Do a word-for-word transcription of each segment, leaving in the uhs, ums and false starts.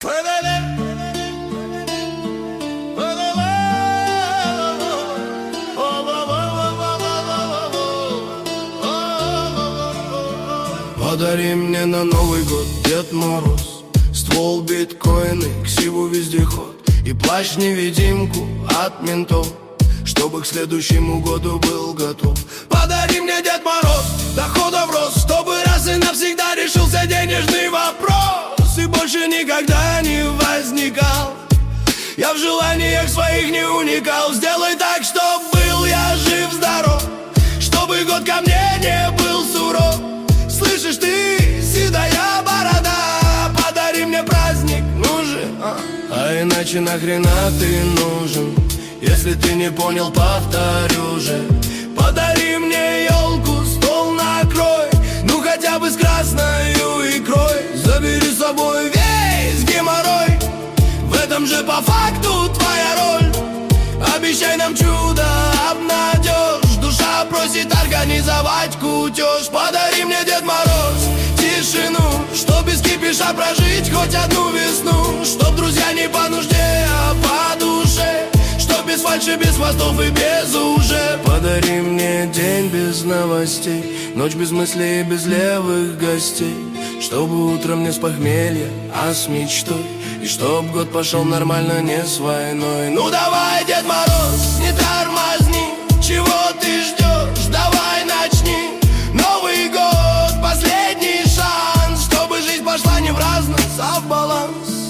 Подари мне на Новый год, Дед Мороз, ствол, биткоины, ксиву, вездеход и плащ-невидимку от ментов, чтобы к следующему году был готов. Подари мне, Дед Мороз, доходов рост, чтобы раз и навсегда решился денежный вопрос и больше никогда не возникал. Я в желаниях своих не уникал. Сделай так, чтоб был я жив-здоров, чтобы год ко мне не был суров. Слышишь ты, седая борода, подари мне праздник, нужен, а? А иначе нахрена ты нужен? Если ты не понял, повторю же. Подари мне елку, стол накрой, ну хотя бы с красною икрой. Забери с собой весь геморрой, в этом же по факту твоя роль. Обещай нам чудо, обнадежь, душа просит организовать кутеж. Подари мне, Дед Мороз, тишину, чтоб без кипиша прожить хоть одну весну. Чтоб друзья не по нужде, а по душе, чтоб без фальши, без хвостов и без уже. Подари мне день без новостей, ночь без мыслей и без левых гостей, чтобы утром не с похмелья, а с мечтой, и чтоб год пошел нормально, не с войной. Ну давай, Дед Мороз, не тормозни, чего ты ждешь, давай начни. Новый год, последний шанс, чтобы жизнь пошла не в разность, а в баланс.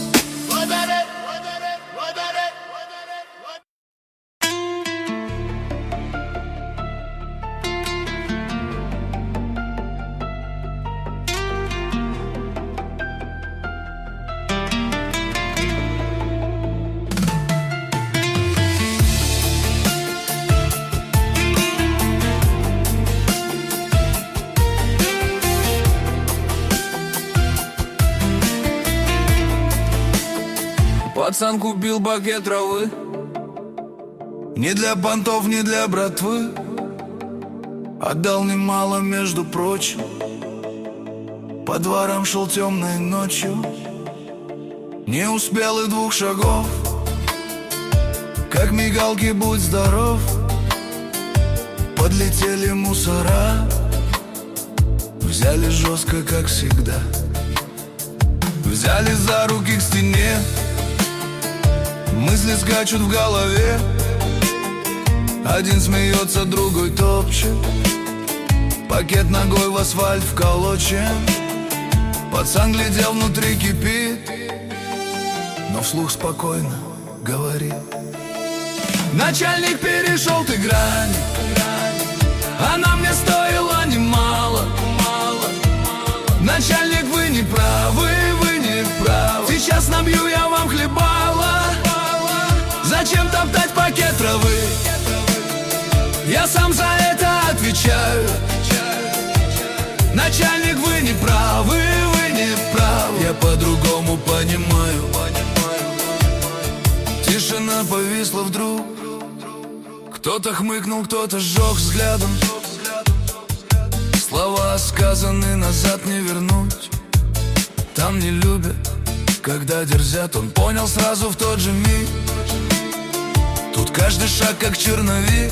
Пацан купил букет травы, не для понтов, не для братвы. Отдал немало, между прочим. По дворам шел темной ночью, не успел и двух шагов, как мигалки, будь здоров. Подлетели мусора, взяли жестко, как всегда. Взяли за руки к стене, мысли скачут в голове. Один смеется, другой топчет, пакет ногой в асфальт вколочен. Пацан глядел, внутри кипит, но вслух спокойно говорит: начальник, перешел ты грань, она мне стоила немало. Начальник, вы не правы, вы не правы. Сейчас набью я вам хлебала. Зачем топтать пакет травы? Я сам за это отвечаю. Начальник, вы не правы, вы не правы. Я по-другому понимаю. Тишина повисла вдруг. Кто-то хмыкнул, кто-то сжег взглядом. Слова сказаны, назад не вернуть. Там не любят, когда дерзят. Он понял сразу в тот же миг. Тут каждый шаг как черновик.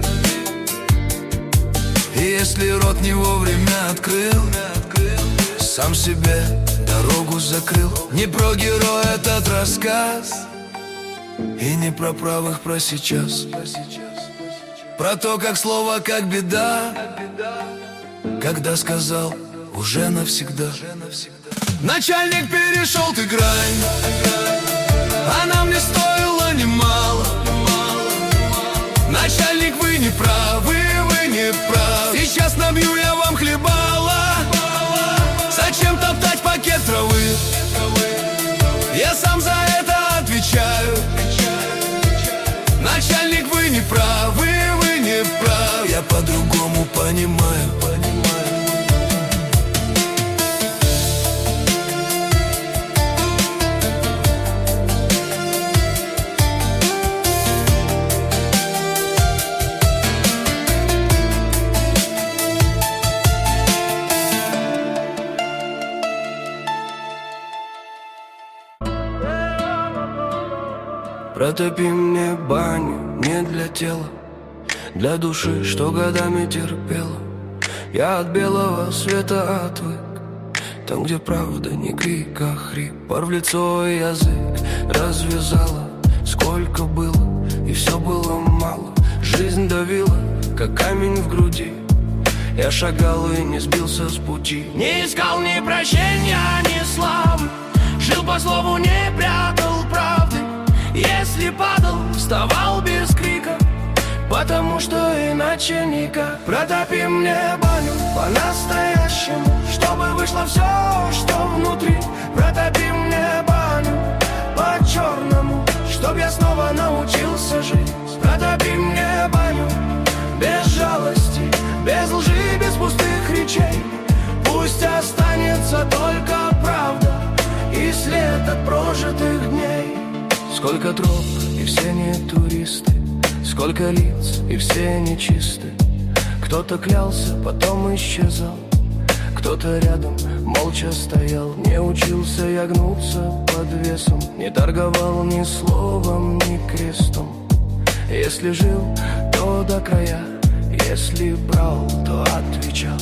И если рот не вовремя открыл, сам себе дорогу закрыл. Не про героя этот рассказ, и не про правых, про сейчас. Про то, как слово, как беда, когда сказал уже навсегда. Начальник, перешел ты грань, она мне стоила немало. Начальник, вы не правы, вы не правы. Сейчас набью я вам хлебала. Зачем топтать пакет травы? Я сам за это отвечаю. Начальник, вы не правы, вы не правы. Я по-другому понимаю, понимаю. Протопи мне баню не для тела, для души, что годами терпела. Я от белого света отвык, там, где правда не крик, а хрип. Пар в лицо и язык развязала. Сколько было, и все было мало. Жизнь давила, как камень в груди. Я шагал и не сбился с пути. Не искал ни прощения, ни славы. Жил по слову, не прятал правды. Если падал, вставал без крика, потому что иначе никак. Протопи мне баню по-настоящему, чтобы вышло все, что внутри. Протопи мне баню по-черному, чтоб я снова научился жить. Протопи мне баню без жалости, без лжи, без пустых речей. Пусть останется только правда и след от прожитых дней. Сколько троп, и все не туристы. Сколько лиц, и все нечисты. Кто-то клялся, потом исчезал. Кто-то рядом молча стоял. Не учился я гнуться под весом, не торговал ни словом, ни крестом. Если жил, то до края, если брал, то отвечал.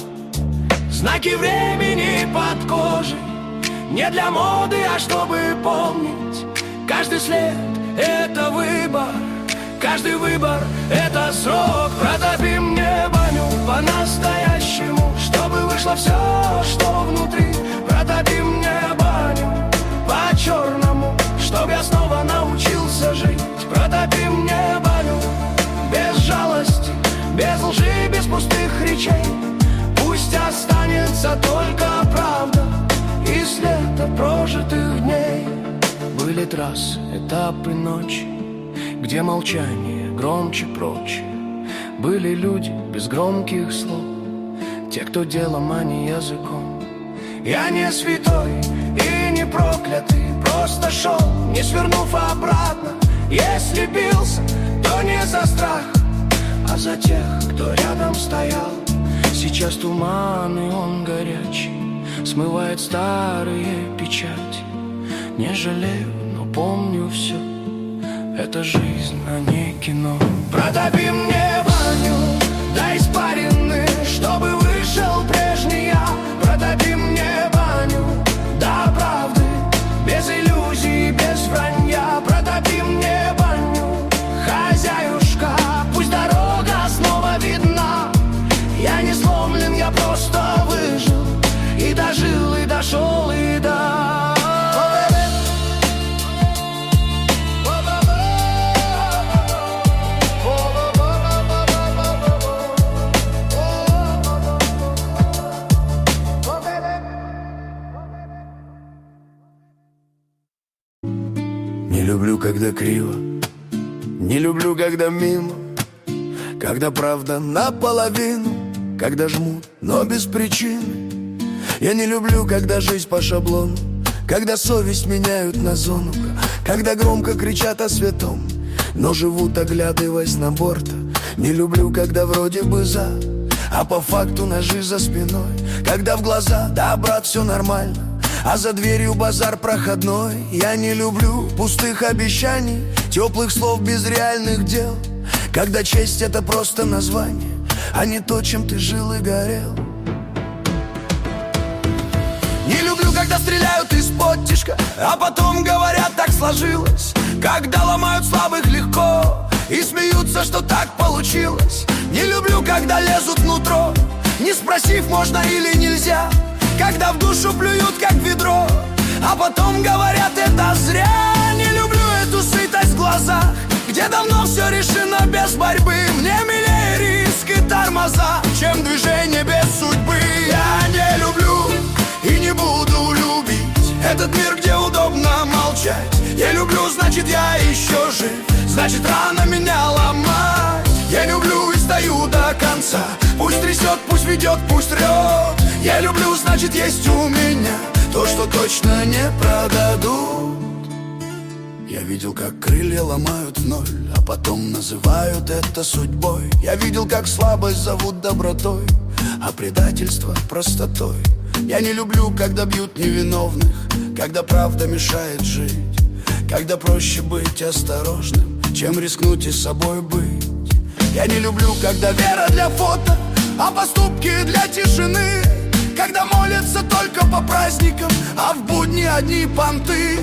Знаки времени под кожей, не для моды, а чтобы помнить. Каждый след — это выбор, каждый выбор — это срок. Протопи мне баню по-настоящему, чтобы вышло все, что внутри. Протопи мне баню по-черному, чтоб я снова научился жить. Протопи мне баню без жалости, без лжи, без пустых речей. Пусть останется только правда и след от прожитых дней. Были трассы, этапы ночи, где молчание громче прочее. Были люди без громких слов, те, кто делом, а не языком. Я не святой и не проклятый, просто шел, не свернув обратно. Если бился, то не за страх, а за тех, кто рядом стоял. Сейчас туман, и он горячий, смывает старые печати. Не жалею, но помню все. Это жизнь, а не кино. Протопи мне баню до испарины, чтобы вышел прежний я. Протопи мне баню до правды, без иллюзий, без вранья. Протопи мне баню, хозяюшка, пусть дорога снова видна. Я не сломлен, я просто выжил, и дожил, и дошел, и до. Не люблю, когда криво, не люблю, когда мимо, когда правда наполовину, когда жмут, но без причины. Я не люблю, когда жизнь по шаблону, когда совесть меняют на зону, когда громко кричат о святом, но живут, оглядываясь на борта. Не люблю, когда вроде бы за, а по факту ножи за спиной. Когда в глаза, да, брат, все нормально, а за дверью базар проходной. Я не люблю пустых обещаний, теплых слов без реальных дел. Когда честь — это просто название, а не то, чем ты жил и горел. Не люблю, когда стреляют из-под тишка, а потом говорят, так сложилось. Когда ломают слабых легко и смеются, что так получилось. Не люблю, когда лезут внутрь, не спросив, можно или нельзя. Когда в душу плюют, как ведро, а потом говорят, это зря. Не люблю эту сытость в глазах, где давно все решено без борьбы. Мне милее риск и тормоза, чем движение без судьбы. Я не люблю и не буду любить этот мир, где удобно молчать. Я люблю, значит, я еще жив, значит, рано меня ломать. Я люблю и стою до конца, пусть трясет, пусть ведет, пусть рет. Я люблю, значит, есть у меня то, что точно не продадут. Я видел, как крылья ломают в ноль, а потом называют это судьбой. Я видел, как слабость зовут добротой, а предательство простотой. Я не люблю, когда бьют невиновных, когда правда мешает жить, когда проще быть осторожным, чем рискнуть и собой быть. Я не люблю, когда вера для фото, а поступки для тишины, когда молятся только по праздникам, а в будни одни понты.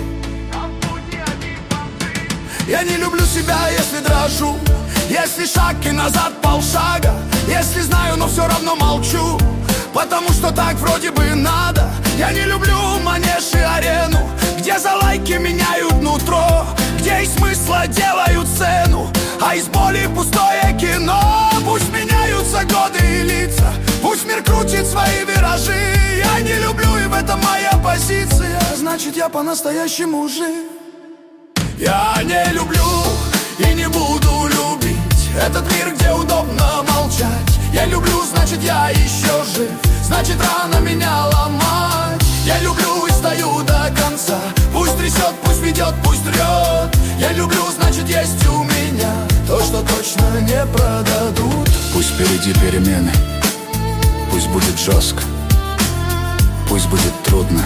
Я не люблю себя, если дрожу, если шаг и назад полшага, если знаю, но все равно молчу, потому что так вроде бы надо. Я не люблю манеж и арену, где за лайки меняют нутро, где из смысла делают цену, а из боли пустое кино. Пусть меняются годы и лица, пусть мир крутит свои виражи. Я не люблю, и в этом моя позиция, значит я по-настоящему жив. Я не люблю и не буду любить этот мир, где удобно молчать. Я люблю, значит я еще жив, значит рано меня ломать. Я люблю и стою до конца, пусть трясет, пусть ведет, пусть трет. Я люблю, значит есть у меня то, что точно не продадут. Пусть впереди перемены, пусть будет жестко, пусть будет трудно,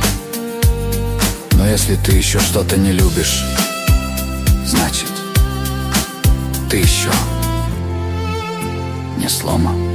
но если ты еще что-то не любишь, значит ты еще не сломан.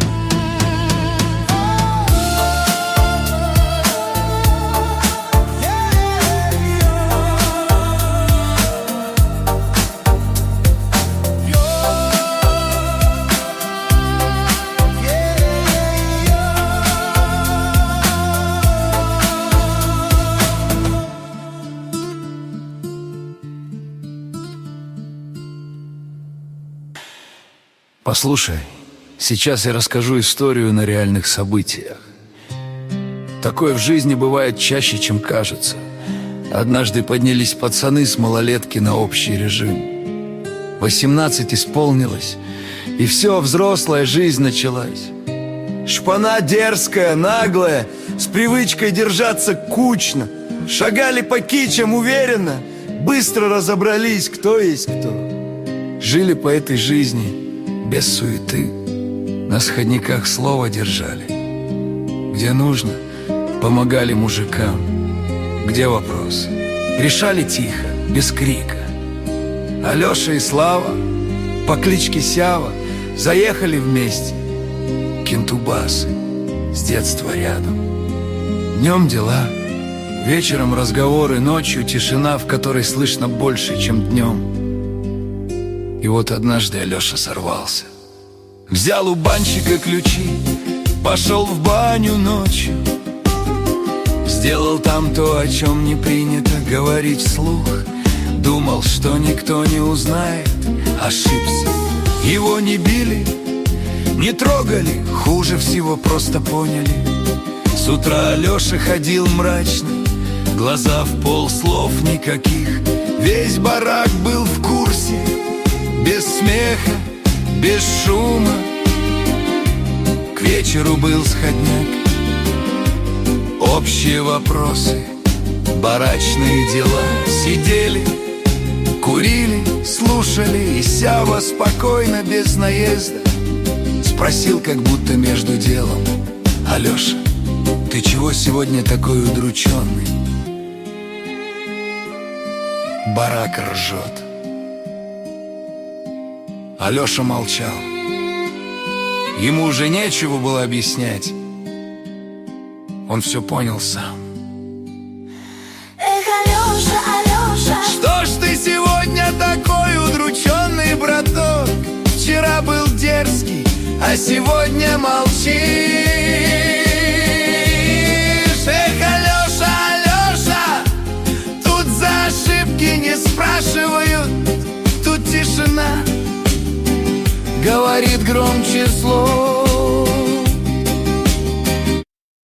Послушай, сейчас я расскажу историю на реальных событиях. Такое в жизни бывает чаще, чем кажется. Однажды поднялись пацаны с малолетки на общий режим. Восемнадцать исполнилось, и все, взрослая жизнь началась. Шпана дерзкая, наглая, с привычкой держаться кучно. Шагали по кичам уверенно, быстро разобрались, кто есть кто. Жили по этой жизни без суеты, на сходниках слово держали. Где нужно, помогали мужикам. Где вопросы, решали тихо, без крика. Алеша и Слава по кличке Сява заехали вместе. Кентубасы с детства рядом. Днем дела, вечером разговоры, ночью тишина, в которой слышно больше, чем днем. И вот однажды Алеша сорвался. Взял у банщика ключи, пошел в баню ночью. Сделал там то, о чем не принято говорить вслух. Думал, что никто не узнает, ошибся. Его не били, не трогали, хуже всего просто поняли. С утра Алеша ходил мрачный, глаза в пол, слов никаких. Весь барак был в курсе, без смеха, без шума. К вечеру был сходняк, общие вопросы, барачные дела. Сидели, курили, слушали, и Сява спокойно, без наезда спросил, как будто между делом: Алеша, ты чего сегодня такой удрученный? Барак ржет. Алеша молчал. Ему уже нечего было объяснять. Он все понял сам. Эх, Алеша, Алеша, что ж ты сегодня такой удрученный, браток? Вчера был дерзкий, а сегодня молчишь. Эх, Алеша, Алеша, тут за ошибки не спрашивают, тут тишина говорит громче слов.